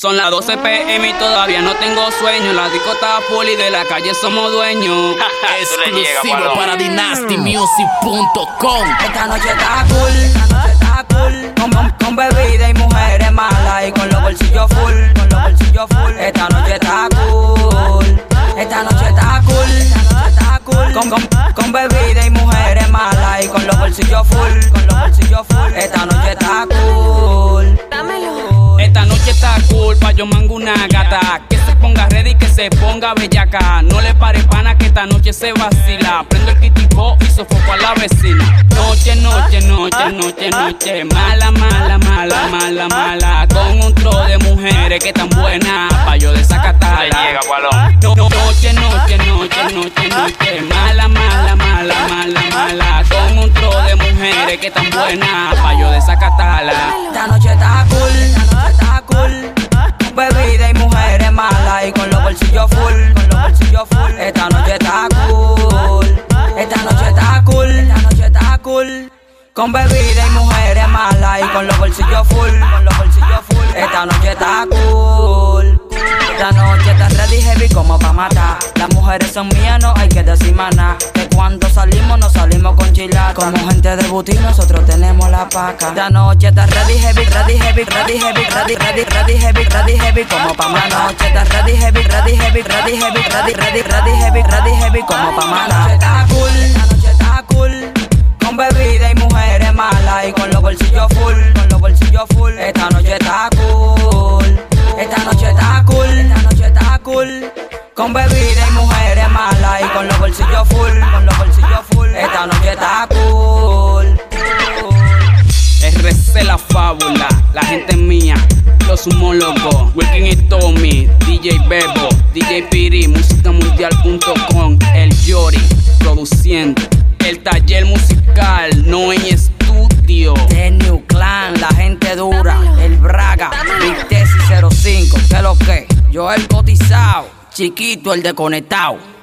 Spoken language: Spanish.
Son las 12 p.m. y todavía no tengo sueño. La disco está full y de la calle somos dueños. Exclusivo para dynastymusic.com. Esta noche está cool, con bebida y mujeres malas y con los bolsillos full, Esta noche está cool, esta noche está cool, con bebida y mujeres malas y con los bolsillos full, Esta noche está cool. Esta noche está cool, pa' yo mango una gata. Que se ponga ready, que se ponga bellaca. No le pare pana que esta noche se vacila. Prendo el kitipo y sofoco a la vecina. Noche, mala, con un tro de mujeres que tan buenas pa' yo desacatarla. Noche, mala, con un tro de mujeres que tan buenas pa' yo desacatarla. Esta noche está cool, bebida y mujeres malas y con los bolsillos full, Esta noche está cool, esta noche está cool, con bebida y mujeres malas y con los bolsillos full, Esta noche está cool. Esta noche está ready heavy como pa' matar. Las mujeres son mías, no hay que decir maná. Que cuando salimos, nos salimos con chilata. Como gente de butín, nosotros tenemos la paca. Esta noche está ready heavy como pa' matar. Esta noche está ready heavy como pa' matar. Esta noche está cool, con bebida y mujeres malas y con los bolsillos full, Esta noche está cool, esta noche está cool, con bebida y mujeres malas y con los bolsillos full, Esta noche está cool. RC la fábula, la gente mía, los homólogos, Wilkin y Tommy, DJ Bebo, DJ Piri, musicamundial.com, el Yori, produciendo, el taller musical, no en estudio. The New Clan, la gente dura, el Braga, Big Tesi 05, que lo que, yo el cotizado, chiquito el desconectado.